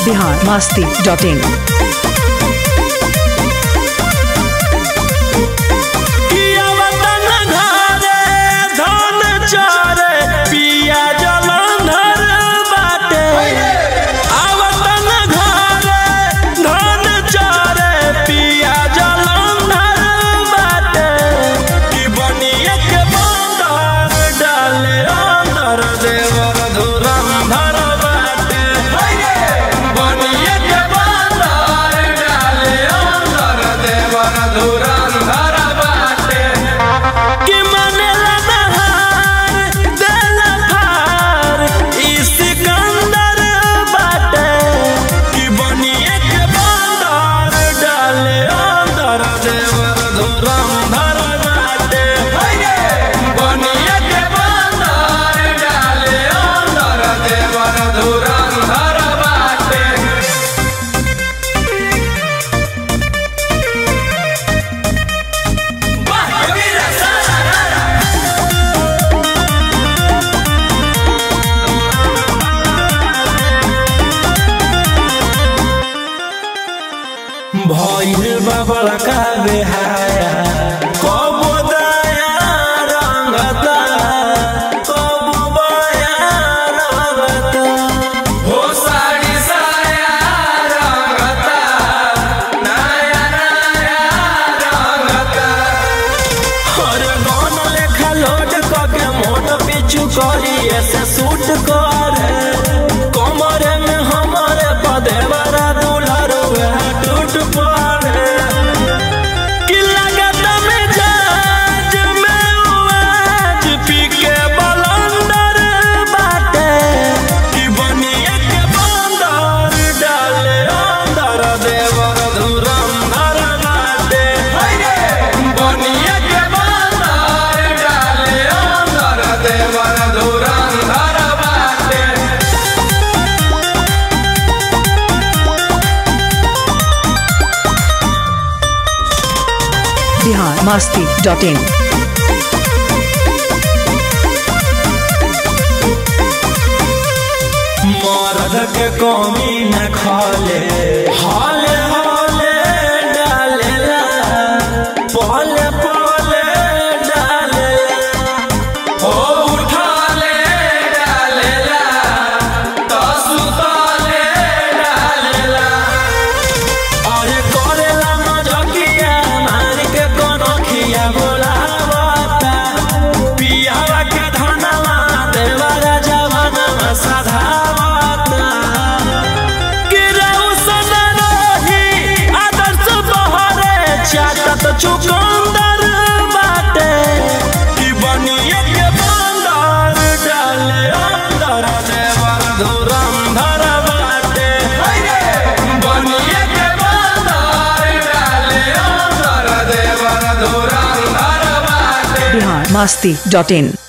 biharmasti.in भइल बाबा का बेहाया कबो दया रंगता कबो बया रंगता हो साड़ी साया रंगता नया नया रंगता अरे गन लेखा लोड के मोट पीछू करी ऐसे सूट करे कमरे में हमारे पदे बड़ा दुलार टूट पड़े कि लगत में जाज में आज पी के बलंदर बाटे कि बनिए के बंदर डाले अंदर देवर धुरंधर बाटे बनिए के बंदर डाले अंदर देवर धुरंधर बाटे biharmasti.in मर्द के कमी न खाले हाले हाले डालेला पले पले डालेला हो उठाले डालेला तो सुताले डालेला अरे करेला मजकिया मार के कनखिया बोलावता पियावा के धनवा देवरा जवाना साधा चुकंदर बाटे कि बनिए के बंदर डाले अंदर देवर धुरंधर बाटे बनिए के बंदर डाले अंदर देवर धुरंधर बाटे biharmasti.in